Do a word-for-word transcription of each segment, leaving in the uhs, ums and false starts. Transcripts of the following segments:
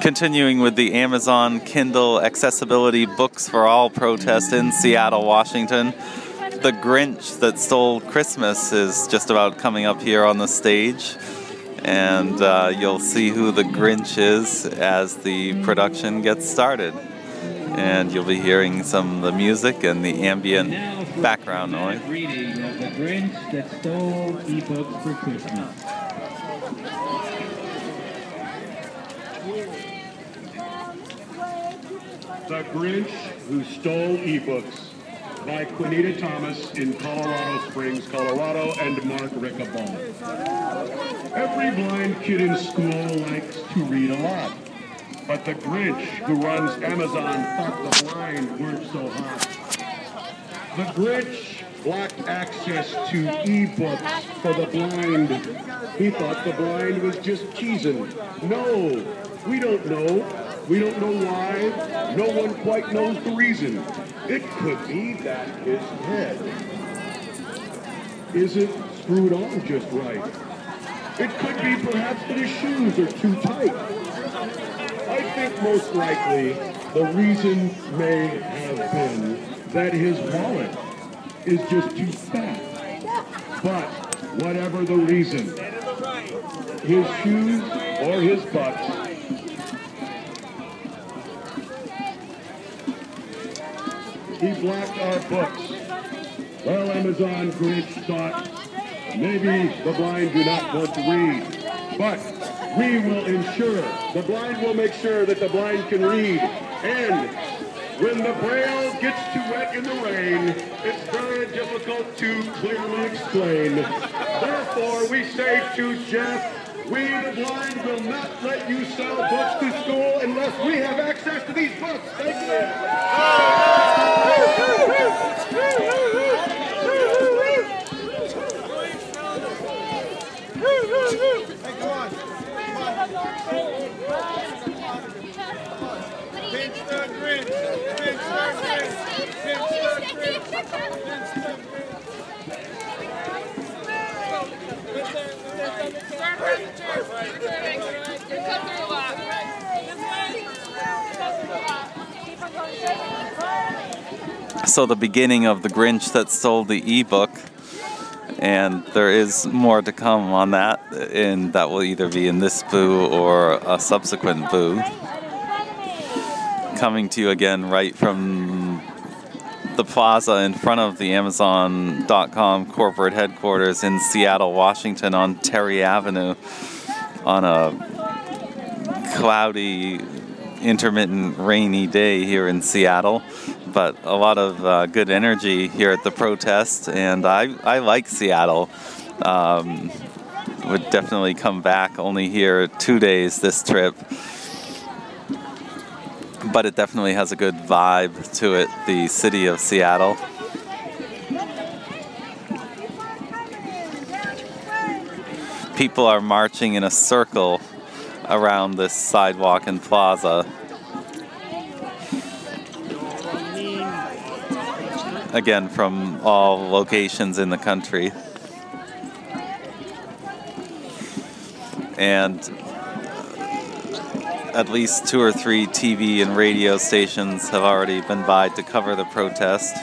Continuing with the Amazon Kindle Accessibility Books for All protest in Seattle, Washington. The Grinch That Stole Christmas is just about coming up here on the stage, and uh, you'll see who the Grinch is as the production gets started. And you'll be hearing some of the music and the ambient background noise. Reading of The Grinch That Stole eBooks for Christmas. The Grinch Who Stole eBooks by Quinita Thomas in Colorado Springs, Colorado, and Mark Riccaboni. Every blind kid in school likes to read a lot, but the Grinch who runs Amazon thought the blind weren't so hot. The Grinch blocked access to eBooks for the blind. He thought the blind was just teasing. No, we don't know. We don't know why. No one quite knows the reason. It could be that his head isn't screwed on just right. It could be perhaps that his shoes are too tight. I think most likely the reason may have been that his wallet is just too fat. But whatever the reason, his shoes or his butt, he blocked our books. Well, Amazon Grinch thought maybe the blind do not want to read, but we will ensure, the blind will make sure that the blind can read. And when the Braille gets too wet in the rain, it's very difficult to clearly explain. Therefore, we say to Jeff, we the blind will not let you sell books to school unless we have access to these books. Thank you. Hey, come on. Come on. Pinch the Grinch. Pinch the Grinch. Pinch the Grinch. Pinch the Grinch. So the beginning of The Grinch That Stole the ebook, and there is more to come on that, and that will either be in this boo or a subsequent boo. Coming to you again right from the plaza in front of the Amazon dot com corporate headquarters in Seattle, Washington on Terry Avenue on a cloudy, intermittent rainy day here in Seattle. But a lot of uh, good energy here at the protest, and I, I like Seattle. Um, would definitely come back, only here two days this trip. But it definitely has a good vibe to it, the city of Seattle. People are marching in a circle around this sidewalk and plaza. Again, from all locations in the country. And at least two or three T V and radio stations have already been by to cover the protest.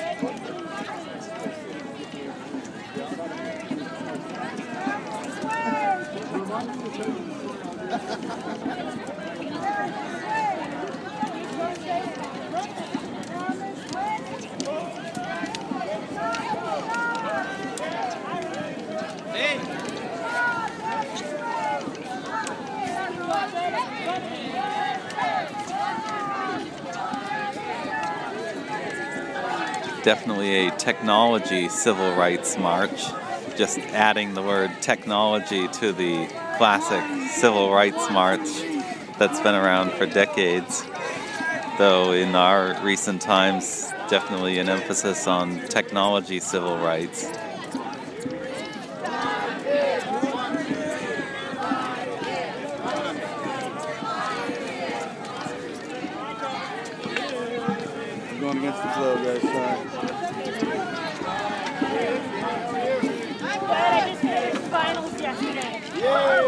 Definitely a technology civil rights march, just adding the word technology to the classic civil rights march that's been around for decades, though in our recent times definitely an emphasis on technology civil rights. Going against the flow, guys. Sorry. I'm glad I just finished finals yesterday. Yeah.